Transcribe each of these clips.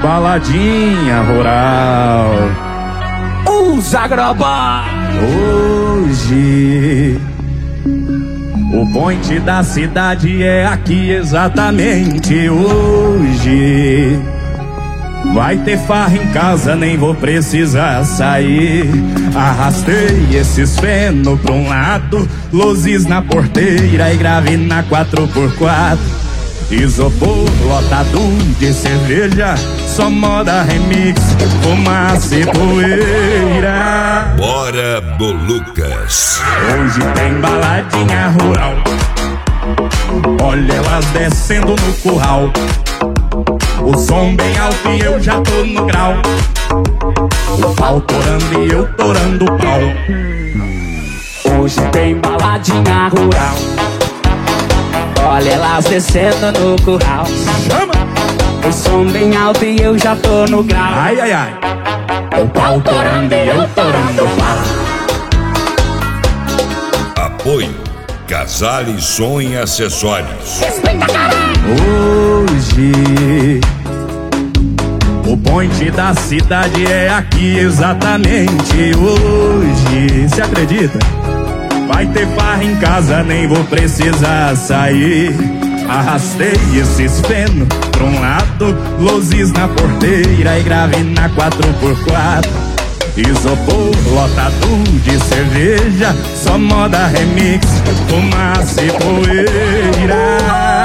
baladinha rural. Os agrobá. Hoje o point da cidade é aqui exatamente hoje. Vai ter farra em casa, nem vou precisar sair. Arrastei esses feno pra um lado, luzes na porteira e grave na 4x4. Isopor lotado de cerveja, só moda remix, fumaça e poeira. Bora, Bolucas. Hoje tem baladinha rural, olha elas descendo no curral. O som bem alto e eu já tô no grau. O pau torando e eu torando o pau. Hoje tem baladinha rural, olha elas descendo no curral. Chama! O som bem alto e eu já tô no grau. Ai, ai, ai. O pau torando e eu torando o pau. Apoio Casale Som e Acessórios. Hoje o point da cidade é aqui exatamente hoje. Se acredita? Vai ter farra em casa, nem vou precisar sair. Arrastei esses feno pra um lado, luzes na porteira e grave na 4x4. Isopor lotado de cerveja, só moda remix, fumaça e poeira.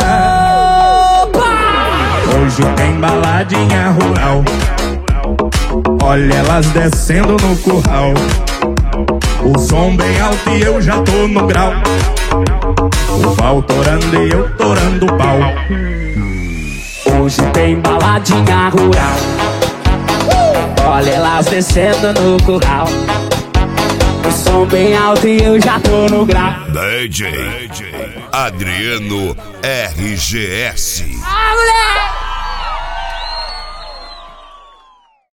Hoje tem baladinha rural, olha elas descendo no curral. O som bem alto e eu já tô no grau. O pau torando e eu torando o pau. Hoje tem baladinha rural, olha elas descendo no curral. O som bem alto e eu já tô no grau. DJ Adriano RGS. Ah, moleque!